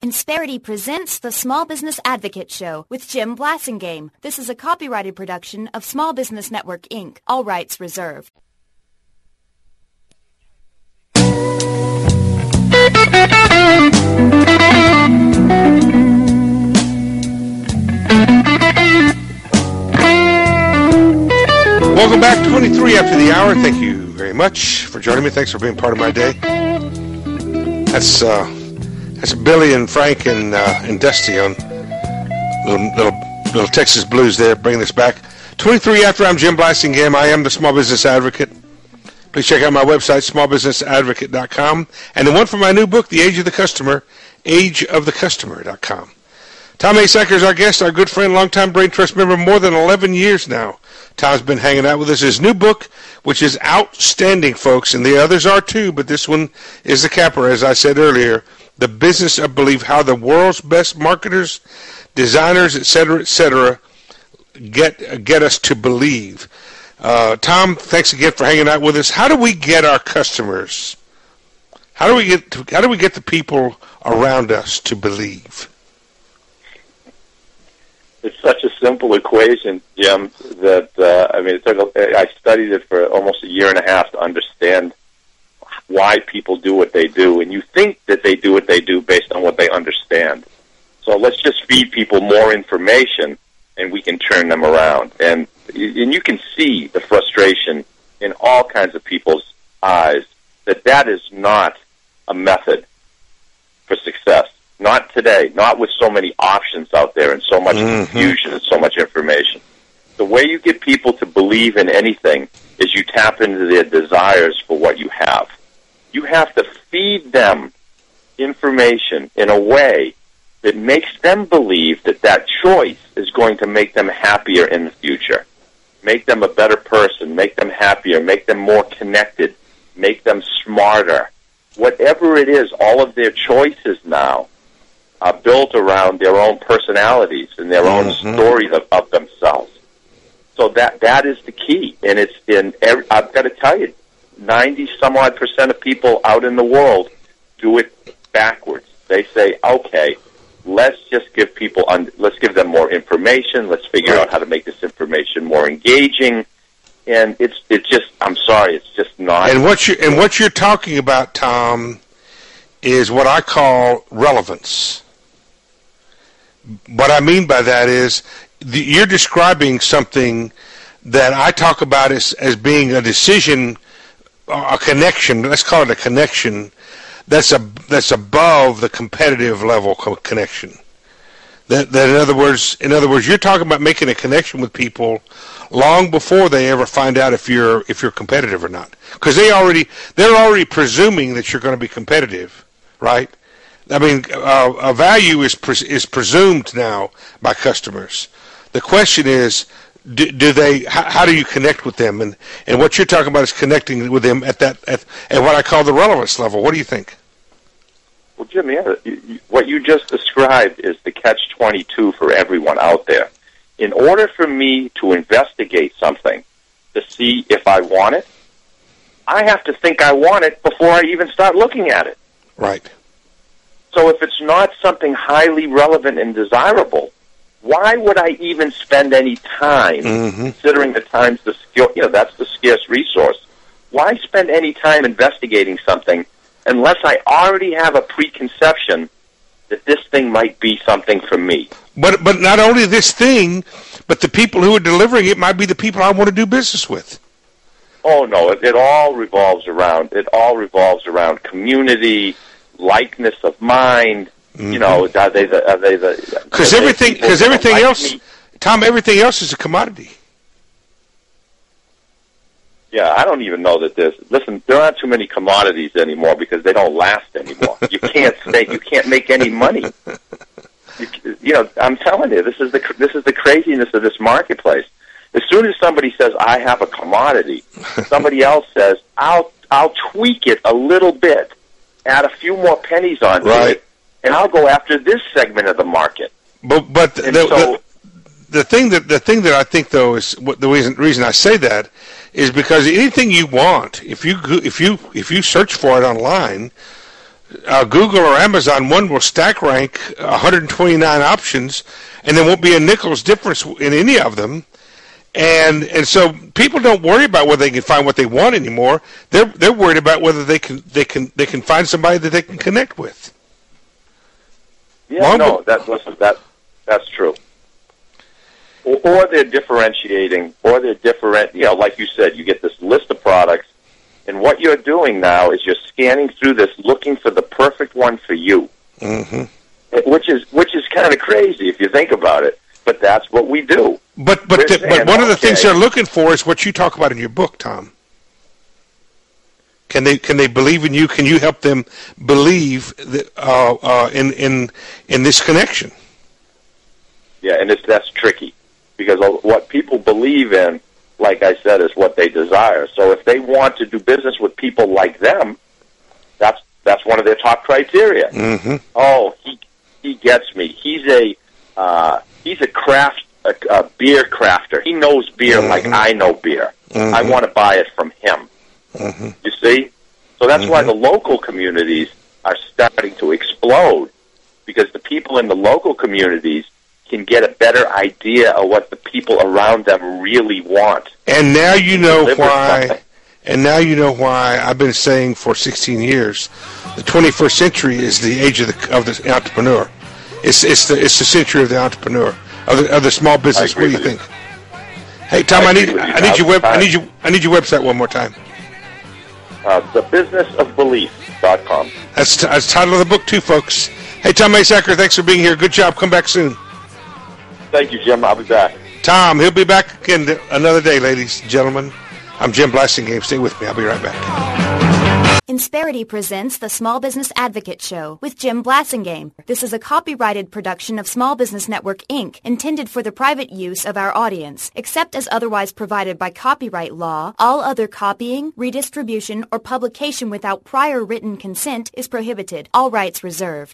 Insperity presents the Small Business Advocate Show with Jim Blasingame. This is a copyrighted production of Small Business Network, Inc. All rights reserved. Welcome back, 23 after the hour. Thank you very much for joining me. Thanks for being part of my day. That's Billy and Frank and Dusty on little Texas blues there, bringing this back. 23 after, I'm Jim Blasingame. I am the Small Business Advocate. Please check out my website, smallbusinessadvocate.com, and the one for my new book, The Age of the Customer, ageofthecustomer.com. Tom Asacker is our guest, our good friend, longtime Brain Trust member, more than 11 years now. Tom's been hanging out with us. His new book, which is outstanding, folks, and the others are too, but this one is the capper, as I said earlier, The Business of Belief, how the world's best marketers, designers, etc., get us to believe. Tom, thanks again for hanging out with us. How do we get our customers? How do we get the people around us to believe? It's such a simple equation, Jim, that I studied it for almost a year and a half to understand why people do what they do. And you think that they do what they do based on what they understand. So let's just feed people more information, and we can turn them around. And you can see the frustration in all kinds of people's eyes that is not a method for success. Not today, not with so many options out there and so much confusion and so much information. The way you get people to believe in anything is you tap into their desires for what you have. You have to feed them information in a way that makes them believe that choice is going to make them happier in the future, make them a better person, make them happier, make them more connected, make them smarter. Whatever it is, all of their choices now are built around their own personalities and their own stories of themselves. So that is the key. And I've got to tell you, 90-some-odd% of people out in the world do it backwards. They say, okay, let's just give people, let's give them more information. Let's figure out how to make this information more engaging. And it's just, I'm sorry, it's just not. And what you're talking about, Tom, is what I call relevance. What I mean by that is you're describing something that I talk about as being a decision, a connection. Let's call it a connection that's above the competitive level connection. That in other words, you're talking about making a connection with people long before they ever find out if you're competitive or not, because they're already presuming that you're going to be competitive, right? I mean, a value is presumed now by customers. The question is, how do you connect with them? And what you're talking about is connecting with them at what I call the relevance level. What do you think? Well, Jim, what you just described is the catch-22 for everyone out there. In order for me to investigate something to see if I want it, I have to think I want it before I even start looking at it. Right. So if it's not something highly relevant and desirable, why would I even spend any time, considering the time's the skill, that's the scarce resource? Why spend any time investigating something unless I already have a preconception that this thing might be something for me? But not only this thing, but the people who are delivering it might be the people I want to do business with. Oh no, it all revolves around community, likeness of mind. Are they the? Because everything else, Tom, everything else is a commodity. Yeah, I don't even know that there aren't too many commodities anymore because they don't last anymore. You can't make any money. I'm telling you, this is the craziness of this marketplace. As soon as somebody says, I have a commodity, somebody else says, I'll tweak it a little bit, add a few more pennies onto it, and I'll go after this segment of the market. But the thing that I think though is the reason I say that is because anything you want, if you search for it online, Google or Amazon, one will stack rank 129 options, and there won't be a nickel's difference in any of them. And so people don't worry about whether they can find what they want anymore. They're worried about whether they can find somebody that they can connect with. Yeah, that's true. Or they're differentiating, or they're different. Like you said, you get this list of products, and what you're doing now is you're scanning through this, looking for the perfect one for you. Mm-hmm. Which is kind of crazy if you think about it. But that's what we do. But one of the things they're looking for is what you talk about in your book, Tom. Can they believe in you? Can you help them believe that, in this connection? Yeah, and that's tricky because what people believe in, like I said, is what they desire. So if they want to do business with people like them, that's one of their top criteria. Mm-hmm. Oh, he gets me. He's a beer crafter. He knows beer like I know beer. Mm-hmm. I want to buy it from him. Mm-hmm. You see? So that's why the local communities are starting to explode, because the people in the local communities can get a better idea of what the people around them really want. And now you know why. And now you know why I've been saying for 16 years, the 21st century is the age of the entrepreneur. It's the century of the entrepreneur, of the small business. What do you think? Hey Tom, I need your website one more time. TheBusinessOfBelief.com. That's the title of the book too, folks. Hey Tom Masacker, thanks for being here. Good job. Come back soon. Thank you, Jim. I'll be back. Tom, he'll be back again another day, ladies and gentlemen. I'm Jim Blasingame. Stay with me. I'll be right back. Insperity presents the Small Business Advocate Show with Jim Blasingame. This is a copyrighted production of Small Business Network, Inc., intended for the private use of our audience. Except as otherwise provided by copyright law, all other copying, redistribution, or publication without prior written consent is prohibited. All rights reserved.